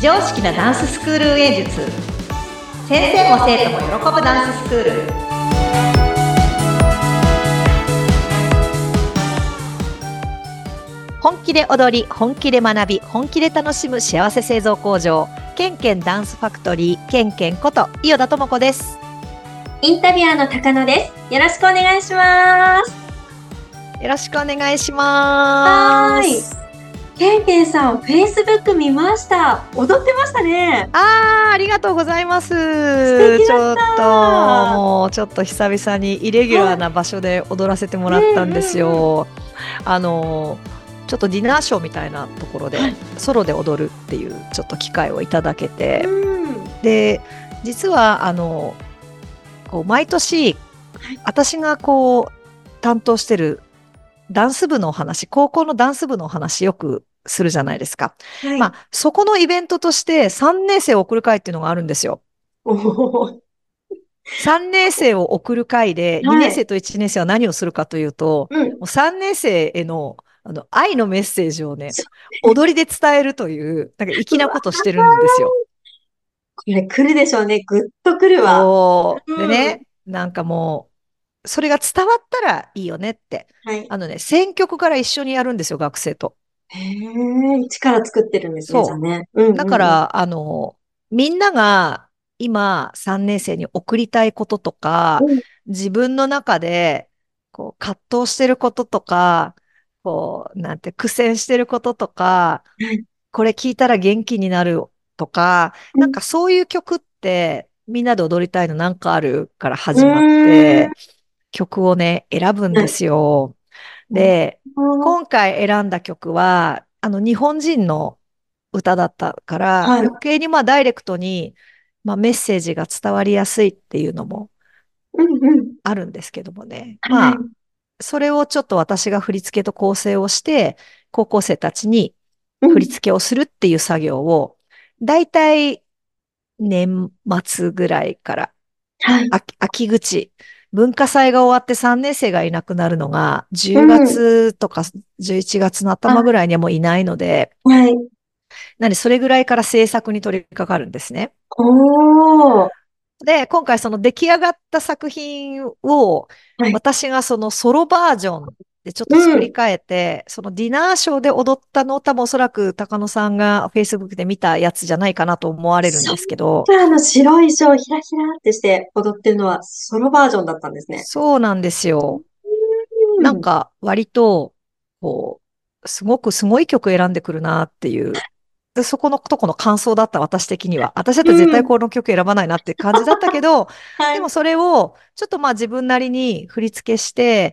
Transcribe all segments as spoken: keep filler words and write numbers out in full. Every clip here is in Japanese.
常識なダンススクール運営術。先生も生徒も喜ぶダンススクール。本気で踊り、本気で学び、本気で楽しむ幸せ製造工場、ケンケンダンスファクトリー、ケンケンこと伊予田智子です。 インタビュアーの高野です。よろしくお願いします。 よろしくお願いします。 はーい。ケンケンさん、Facebook 見ました。踊ってましたね。 あー、ありがとうございます。 素敵だった。 ちょっと、もうちょっと久々にイレギュラーな場所で踊らせてもらったんですよ。 うんうんうん、 あの、ちょっとディナーショーみたいなところで、はい、ソロで踊るっていうちょっと機会をいただけて、うん、で、実はあの、こう毎年、はい、私がこう担当してるダンス部のお話、高校のダンス部のお話よくするじゃないですか。はい、まあ、そこのイベントとしてさんねん生を送る会っていうのがあるんですよ。おさんねん生を送る会で、にねん生といちねん生は何をするかというと、はい、もうさんねん生への、あの愛のメッセージをね、踊りで伝えるという、なんか粋なことしてるんですよ。 これ来るでしょうね。ぐっと来るわ。 そう。でね、うん、なんかもう、それが伝わったらいいよねって。はい、あのね、選曲から一緒にやるんですよ、学生と。 へえ、一から作ってるんですね、じゃあね。うんうんうん、 だから、あの、みんなが今さんねん生に送りたいこととか、うん、自分の中でこう葛藤してることとか、こう、なんて苦戦してることとか、うん、これ聞いたら元気になるとか、うん、なんかそういう曲ってみんなで踊りたいのなんかあるから始まって、曲をね、選ぶんですよ。で、今回選んだ曲は、あの、日本人の歌だったから、はい、余計にまあダイレクトに、まあ、メッセージが伝わりやすいっていうのもあるんですけどもね。うんうん、まあ、それをちょっと私が振り付けと構成をして、高校生たちに振り付けをするっていう作業を、だいたい年末ぐらいから、はい、秋、秋口、文化祭が終わってさんねん生がいなくなるのが、じゅうがつとかじゅういちがつの頭ぐらいにはもういないので、はい、なのでそれぐらいから制作に取り掛かるんですね。おー。で、今回その出来上がった作品を、はい、私がそのソロバージョンでちょっと作り変えて、うん、そのディナーショーで踊ったのを多分おそらく高野さんが Facebook で見たやつじゃないかなと思われるんですけど。 あの白い衣装ひらひらってして踊ってるのはソロバージョンだったんですね。 そうなんですよ。うん、なんか割と、こう、すごくすごい曲選んでくるなっていう。で、そこのとこの感想だった私的には。私だったら絶対この曲選ばないなって感じだったけど、はい、でもそれをちょっとまあ自分なりに振り付けして、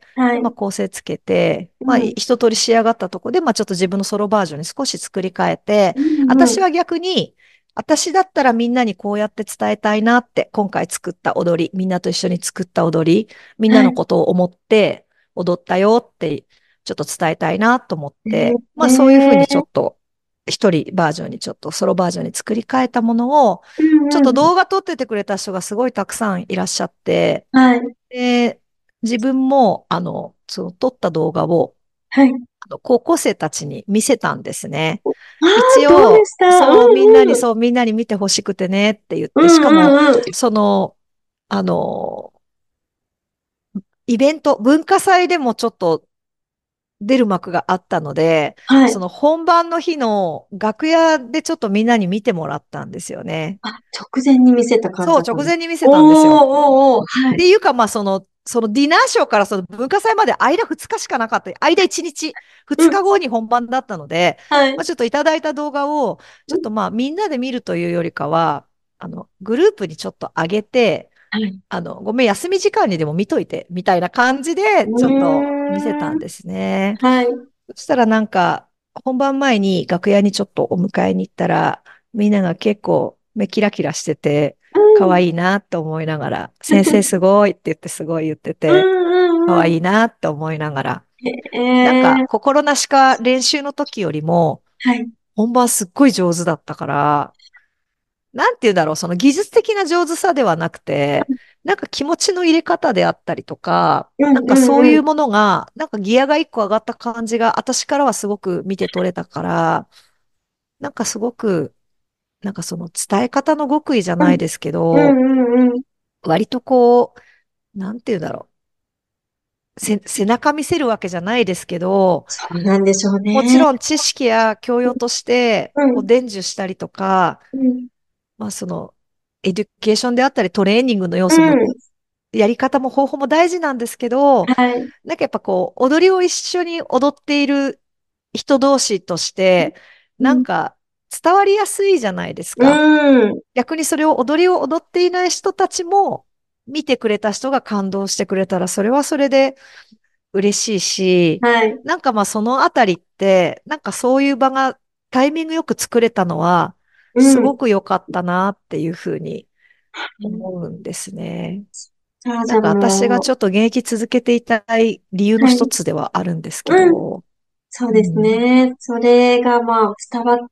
はい、でまあ構成つけて、まあ一通り仕上がったとこで、まあちょっと自分のソロバージョンに少し作り変えて、うんうん、私は逆に、私だったらみんなにこうやって伝えたいなって、今回作った踊り、みんなと一緒に作った踊り、みんなのことを思って踊ったよって、ちょっと伝えたいなと思って、はい、まあそういうふうにちょっと、一人バージョンにちょっとソロバージョンに作り変えたものを、ちょっと動画撮っててくれた人がすごいたくさんいらっしゃって、はい、で自分も、あの、その撮った動画を、はい、あの高校生たちに見せたんですね。一応、そう、うんうん、みんなに、そう、みんなに見てほしくてねって言って、しかも、うんうんうん、その、あの、イベント、文化祭でもちょっと、出る幕があったので、はい、その本番の日の楽屋でちょっとみんなに見てもらったんですよね。 あ、直前に見せた感じそう、 だったんです。 直前に見せたんですよ。 おーおーおー、はい。 っていうか、まあ、その、そのディナーショーからその文化祭まで間ふつかしかなかった。間いちにち、ふつかごに本番だったので、うん、はい、まあ、ちょっといただいた動画を、ちょっとまあみんなで見るというよりかは、あの、グループにちょっと上げて、はい、あの、ごめん、休み時間にでも見といて、みたいな感じで、ちょっと見せたんですね。はい。そしたらなんか、本番前に楽屋にちょっとお迎えに行ったら、みんなが結構目キラキラしてて、可愛いなと思いながら、先生すごいって言ってすごい言ってて、可愛いなと思いながら、なんか心なしか練習の時よりも、本番すっごい上手だったから、なんて言うんだろう、その技術的な上手さではなくて、なんか気持ちの入れ方であったりとか、なんかそういうものが、なんかギアが一個上がった感じが、私からはすごく見て取れたから、なんかすごくなんかその伝え方の極意じゃうん、 ないですけうど、 ん、うん、うん。 割とこう、なんていうんだろう。せ、背中見せるわけじゃないですけど、 そうなんでしょうね。 もちろん知識や教養としてうん、 こう伝授したりとか、 うん、 まあその、エデュケーションであったりトレーニングの要う素も、 ん。 やり方も方法も大事なんですけど、 はい。 なんかやっぱこう、踊りを一緒に踊っている人同士として、 うん、 なんか伝わりやすいじゃないですうか。 ん。 逆にそれを踊りを踊っていない人たちも見てくれた人が感動してくれたら、それはそれで嬉しいし、 はい。 なんかまあそのあたりって、なんかそういう場がタイミングよく作れたのは、 うん。 すごく良かったなっていうふうに思うんですね。 あ、じゃあなんか私がもちょっと現役続けていたい理由う、はい。 の一つではあるんですけうん。 ど、 そうですうん。 ね。それがまあ伝わって、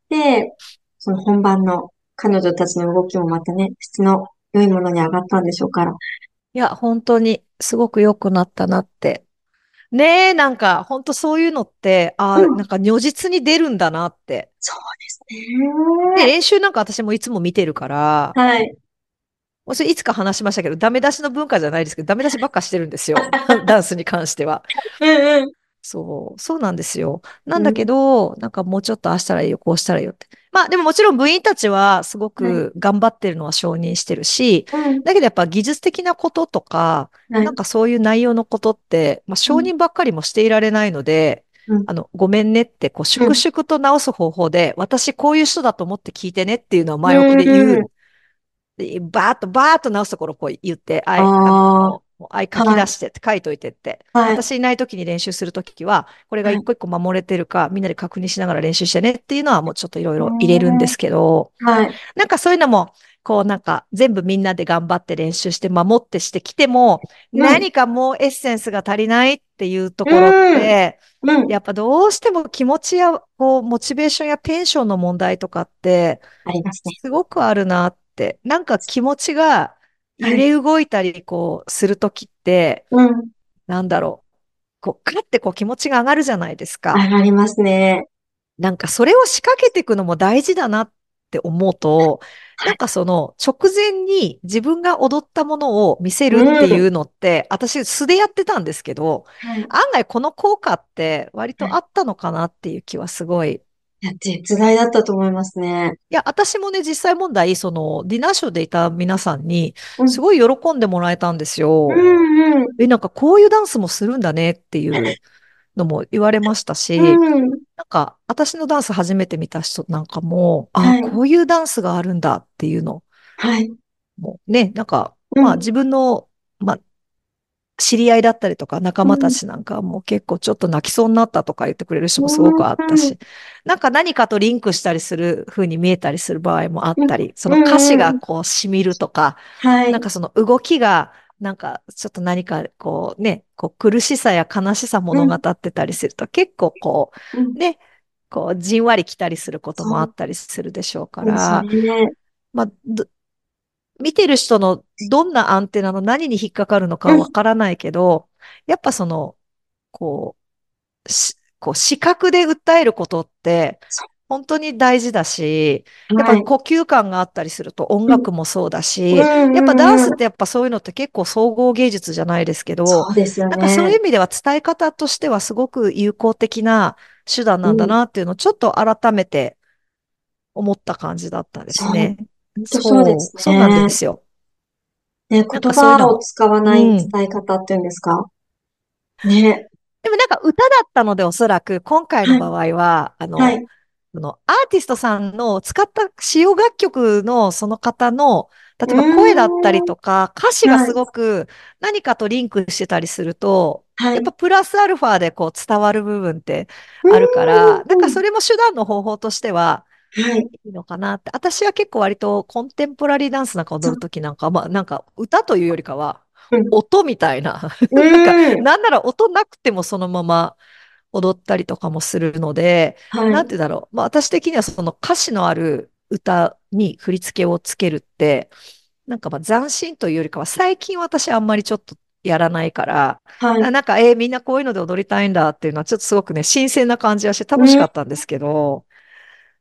その本番の彼女たちの動きもまたね、質の良いものに上がったんでしょうから。 いや、本当にすごく良くなったなって。ねえ、なんか本当そういうのって、ああ、 うん。 なんか如実に出るんだなって。 そうですで、 ね。 練習なんか私もいつも見てるから、 はい。 もうそれいつか話しましたけど、ダメ出しの文化じゃないですけど、ダメ出しばっかしてるんですよ。ダンスに関しては。 うんうん。 そう、そうなんですよ。なんだけうん。 ど、なんかもうちょっとああしたらいいよ、こうしたらいいよって。まあでももちろん部員たちはすごはい。 く頑張ってるのは承認してるし、 うん。 だけどやっぱ技術的なこととか、 はい。 なんかそういう内容のことって、まあ承うん。 認ばっかりもしていられないので、 うん。 あの、ごめんねって、こう、粛うん。 々と直す方法で、私こういう人だと思って聞いてねっていうのはう前置きで言ん。 うでバーッと、バーッと直すところをこう言って、あい、ああの、あい書あ、はい。 き出してって書いといてって。 はい。 私いない時に練習するときは、これがはい。 一個一個守れてるか、みんなで確認しながら練習してねっていうのはもうちょっといろいうろ入れるんでん。 すけど、 はい。 なんかそういうのも、こうなんか全部みんなで頑張って練習して守ってしてきても、 うん。 何かもうエッセンスが足りないっていうところっうん。 て、 うん。 やっぱどうしても気持ちや、こう、モチベーションやテンションの問題とかって、 ありますね。 すごくあるなって。なんか気持ちがはい。 揺れ動いたり、こう、するときって、 うん。 なんだろう。こう、カッてこう気持ちが上がるじゃないですか。 上がりますね。 なんかそれを仕掛けていくのも大事だなって思うと、 はい。 なんかその直前に自分が踊ったものを見せるっていうん。 うのって、私素でやってたんですけど、 はい。 案外この効果って割はい。 とあったのかなっていう気はすごい。 いや、絶大だったと思いますね。 いや、私もね、実際問題、その、ディナーショーでいた皆さんに、 うん。 すごい喜んでもらえたんですうよ。 ん。うん。 え、なんかこういうダンスもするんだねっていうのも言われましたうし、 ん。 なんか私のダンス初めて見た人なんかも、あ、 はい。 こういうダンスがあるんだっていうのはい。 もね、なんか、 うん。 まあ自分の、まあ知り合いだったりとか仲うん。 間たちなんかはもう結構ちょっと泣きそうになったとか言ってくれる人うもすごくあったん。 し、なんか何かとリンクしたりする風に見えたりする場合もあっうん。 たり、そうの歌詞ん。うん。 がこう染みるとか、 はい。 なんかその動きが、なんかちょっと何かこうね、こう苦しさや悲しさ物語うん。 ってたりすると結構こうん。 う、ね、こうじんわり来たりすることもあそうったりするでしょうかですら、 ね。 まあ、ど見てる人のどんなアンテナの何に引っかかるのかうん。 はわからないけど、やっぱその、こう、し、こう視覚で訴えることってそ本当に大事だし、 う。はい。 やっぱ呼吸感があったりすると音うん。 楽もそうだうし、やっぱダンん。うん。 スってやっぱそういうのって結構総合芸術じゃないですけど、 そうですよなんかそういうね。 意味では伝え方としてはすごく有効的な手段なんだうん。 なっていうのをちょっと改めて思った感じだったでそう。 すね。 本当そうですそう、そうなんでね。 すよ。 ね、 なんか言葉をそういうの、 使わないうん。 伝え方っていうんですか？ね。 でもなんか歌だったのでおそらく今回の場はい。 合は、あの、 はい。 そのアーティストさんの使った使用楽曲のその方の、例うえば声だったりーん。 とか歌詞がはい。 すごく何かとリンクしてたりすると、 はい。 やっぱプラスアルファでこう伝わる部分ってうあるから、なんかーん。 それも手段の方法としてははい。 いいのかなって。私は結構割とコンテンポラリーダンスなんか踊るそう。 ときなんか、まあなんか歌というよりかはうん。 音みたいな。 うなんかーん。 なんなら音なくてもそのまま踊ったりとかもするので、 はい。 なんて言うんだろう。まあ私的にはその歌詞のある歌に振り付けをつけるって、なんかまあ斬新というよりかは最近私あんまりちょっとやらないから、 はい。 ななんか、えーみんなこういうので踊りたいんだっていうのはちょっとすごくね、新鮮な感じはして楽しうん。 かったんですけど、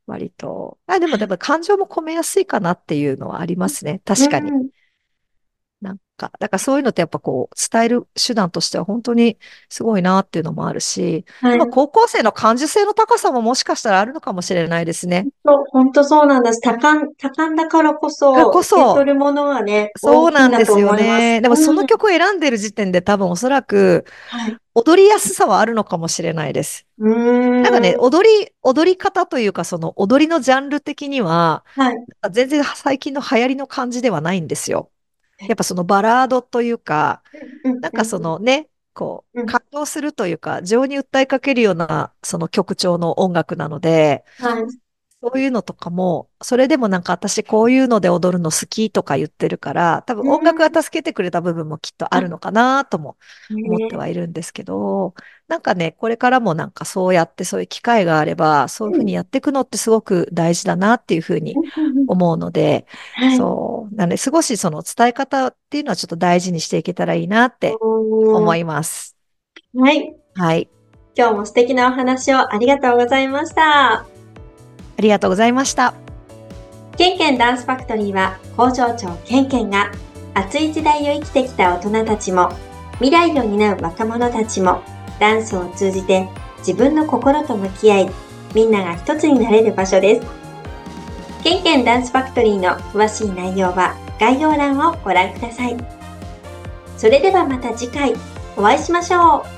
割と。あ、でも、でも感情も込めやすいかなっていうのはありますね。確かに。 うん。 なんか、だからそういうのってやっぱこう、伝える手段としては本当にすごいなっていうのもあるし、 はい。 でも高校生の感受性の高さももしかしたらあるのかもしれないですね。 そう、本当そうなんです。多感、多感だからこがそ、 こそ、 受け取るものがね、大そうきいんだとなんですよ思います。 ね。でもそうん。 の曲を選んでる時点で多分おそらくはい。 踊りやすさはあるのかもしれないです。 うーなんかね、 ん。 踊り、踊り方というかその踊りのジャンル的には、 はい。 全然最近の流行りの感じではないんですよ。 えやっぱそのバラードというか、 うん、うん、 なんかそのね、こう、 うん。 感動するというか、情に訴えかけるような、その曲調の音楽なので、 はい。 そういうのとかも、それでもなんか私こういうので踊るの好きとか言ってるから、多分う音楽がん。 助けてくれた部分もきっとあるあ、 のかなとも思ってはねいるんですけど、なんかね、これからもなんかそうやってそういう機会があれば、そういうふうにうんやっていくのってすごく大事だなっていうふうにうんうんうん。 思うので、 はい。 そう、なんで少しその伝え方っていうのはちょっと大事にしていけたらいいなって思おー。 います。 はい。 はい。 今日も素敵なお話をありがとうございました。 ありがとうございました。 ケンケンダンスファクトリーは工場長ケンケンが熱い時代を生きてきた大人たちも未来を担う若者たちもダンスを通じて自分の心と向き合いみんなが一つになれる場所です。ケンケンダンスファクトリーの詳しい内容は概要欄をご覧ください。それではまた次回お会いしましょう。